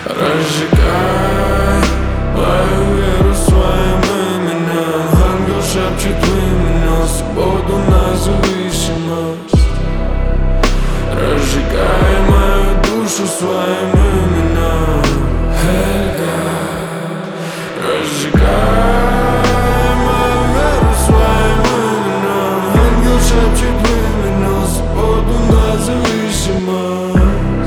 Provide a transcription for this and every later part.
Разжигай твою веру своим именем. Ангел шепчет в имя, свободу независимость. Разжигай мою душу своим именем. Хельга. Разжигай мою веру своим именем. Ангел шепчет в имя, свободу независимость.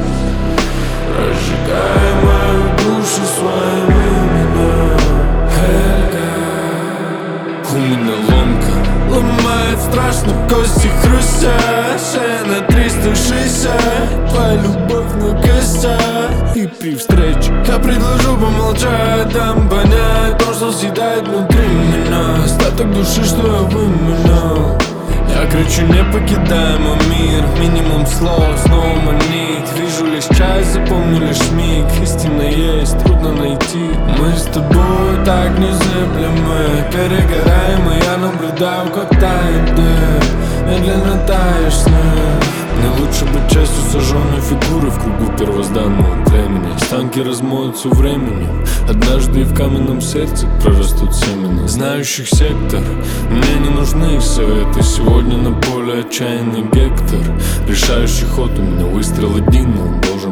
Разжигай мою душу своим именем. Хельга. У меня ломка ломает страшно, кости хрустят. Шея на 360, твоя любовь на костях. И при встрече я предложу помолчать, дам понять то, что съедает внутри меня. Остаток души, что я выменял. Я кричу, не покидай мой мир. Минимум слов, снова манит. Вижу лишь часть, запомню лишь миг. Истина есть, трудно найти. Мы с тобой так незыблемы, перегораем, и я наблюдаю, как тает дым. Медленно таешь снег. Мне лучше быть частью сожженной фигуры в кругу первозданного племени. Останки размоются временем. Однажды и в каменном сердце прорастут семена знающих сектор. Мне не нужны их советы. Сегодня на поле отчаянный Гектор. Решающий ход у меня выстрел один, но он должен